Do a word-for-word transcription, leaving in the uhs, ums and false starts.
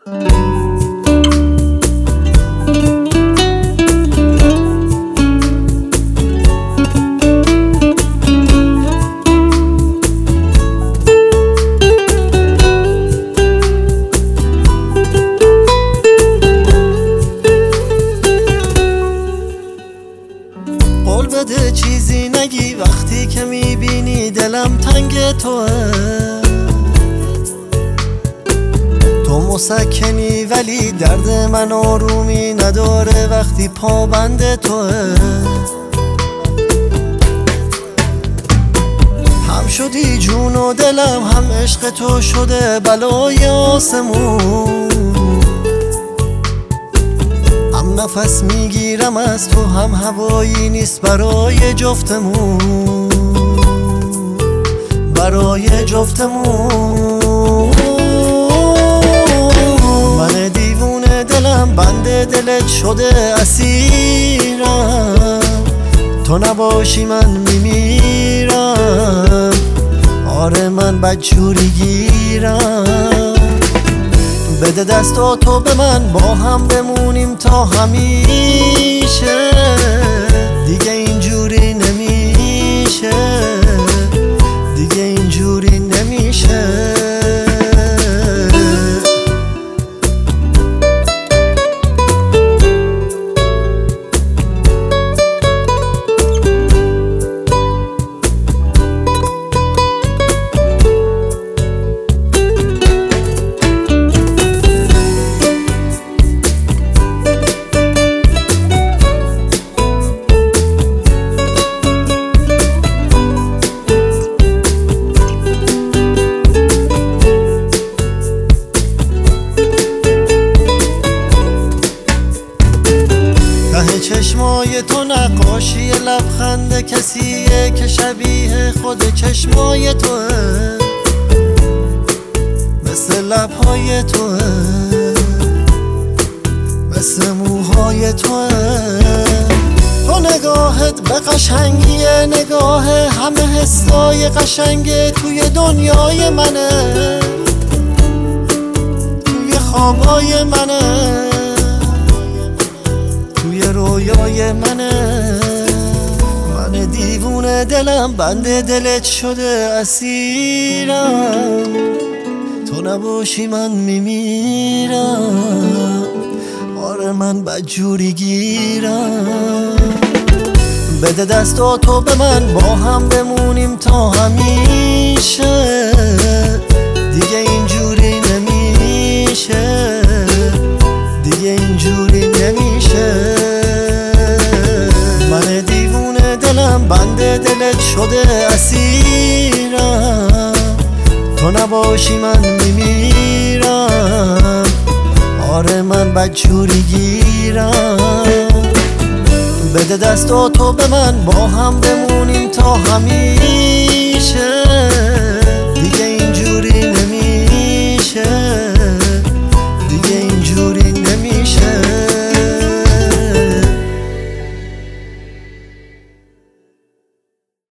قول بده چیزی نگی وقتی که میبینی دلم تنگ توه. تو مسکنی ولی درد من آرومی نداره وقتی پابند توه. هم شدی جون و دلم، هم عشق تو شده بلای آسمون. هم نفس میگیرم از تو، هم هوایی نیست برای جفتمون، برای جفتمون. من دیوونه دلم بند دلت شده اسیرم، تو نباشی من میمیرم. آره من بدجوری گیرم. بده دستاتو به من، با هم بمونیم تا همیشه. دیگه اینجوری نمیشه، دیگه اینجوری نمیشه. چشمای تو نقاشی لبخند کسیه که شبیه خود چشمای توه، مثل لبهای توه، مثل موهای توه. تو نگاهت به قشنگیه، نگاه همه حسای قشنگه توی دنیای منه، توی خوابای منه، توی رویای منه. من دیوونه دلم بند دلت شده اسیرم، تو نباشی من میمیرم. آره من بدجوری گیرم. بده دستاتو به من، با هم بمونیم تا همیشه. دیگه اینجوری نمیشه، دیگه اینجوری نمیشه. من دیوونه دلم بند دلت شده اسیرم، تو نباشی من میمیرم. آره من بدجوری گیرم. بده دستاتو به من، با هم بمونیم تا همیشه.